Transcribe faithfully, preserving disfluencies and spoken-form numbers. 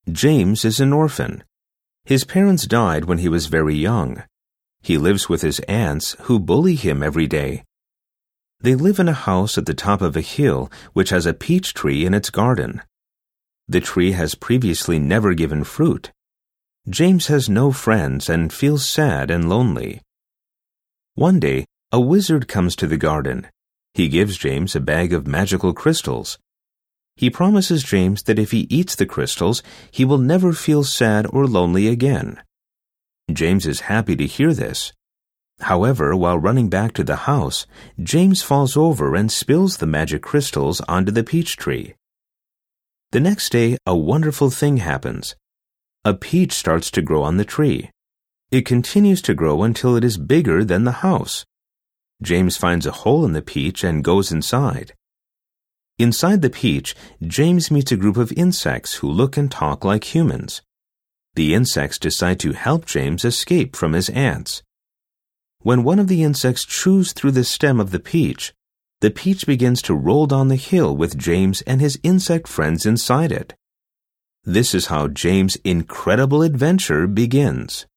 James is an orphan. His parents died when he was very young. He lives with his aunts, who bully him every day. They live in a house at the top of a hill which has a peach tree in its garden. The tree has previously never given fruit. James has no friends and feels sad and lonely. One day, a wizard comes to the garden. He gives James a bag of magical crystals. He promises James that if he eats the crystals, he will never feel sad or lonely again. James is happy to hear this. However, while running back to the house, James falls over and spills the magic crystals onto the peach tree. The next day, a wonderful thing happens. A peach starts to grow on the tree. It continues to grow until it is bigger than the house. James finds a hole in the peach and goes inside. Inside the peach, James meets a group of insects who look and talk like humans. The insects decide to help James escape from his aunts. When one of the insects chews through the stem of the peach, the peach begins to roll down the hill with James and his insect friends inside it. This is how James' incredible adventure begins.